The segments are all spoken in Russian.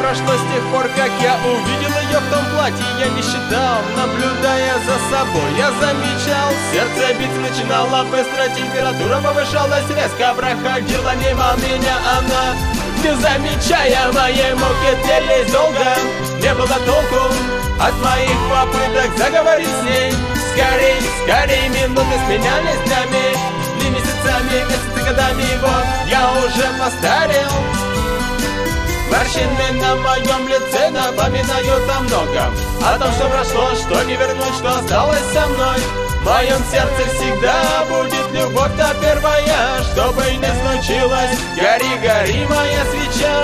прошло с тех пор, как я увидел ее в том платье. Я не считал, наблюдая за собой, я замечал, сердце биться начинало быстро, температура повышалась резко, проходила мимо меня она, не замечая моей муки, длились долго, не было толку от моих попыток заговорить с ней. Скорей, скорей, минуты сменялись днями, дни месяцами, месяцы годами, вот я уже постарел. Морщины на моем лице напоминают о многом, о том, что прошло, что не вернуть, что осталось со мной. В моем сердце всегда будет любовь-то первая, что бы ни случилось, гори, гори моя свеча.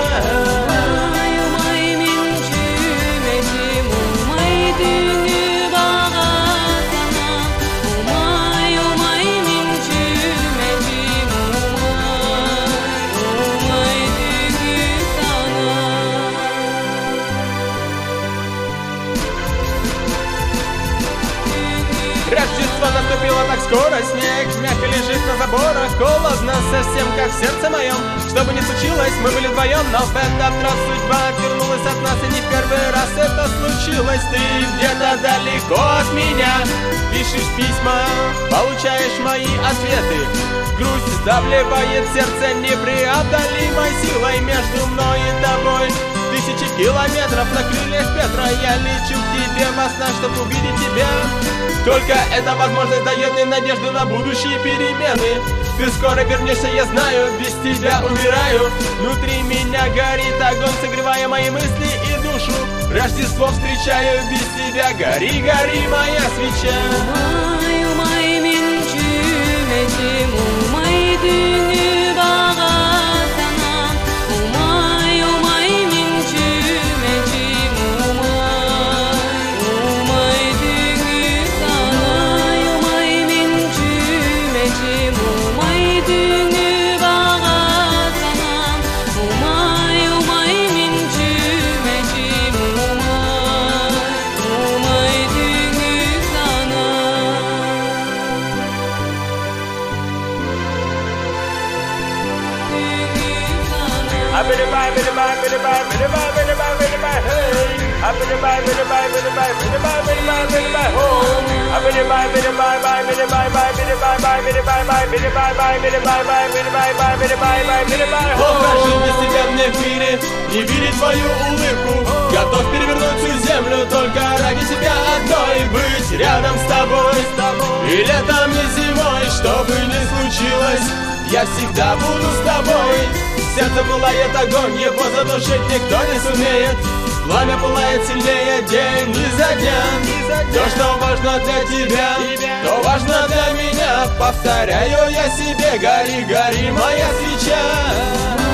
Рождество наступило так скоро, снег мягко лежит на заборах, холодно совсем, как в сердце моем. Что бы ни случилось, мы были вдвоем, но в этот раз судьба отвернулась от нас, и не в первый раз это случилось. Ты где-то далеко от меня пишешь письма, получаешь мои ответы. Грусть сдавливает сердце непреодолимой силой между мной и тобой. Тысячи километров на крыльях ветра я лечу к тебе во снах, чтобы увидеть тебя. Только эта возможность дает мне надежду на будущие перемены. Ты скоро вернешься, я знаю, без тебя умираю. Внутри меня горит огонь, согревая мои мысли и душу. Рождество встречаю без тебя, гори, гори моя свеча. Плохо жить без тебя мне в мире, не видеть твою улыбку. Готов перевернуть всю землю только ради тебя одной. Быть рядом с тобой, и летом, и зимой, что бы ни случилось, я всегда буду с тобой. В сердце пылает огонь, его задушить никто не сумеет. Пламя пылает сильнее день изо дня. То, что важно для тебя, то важно для меня. Повторяю я себе, гори, гори моя свеча.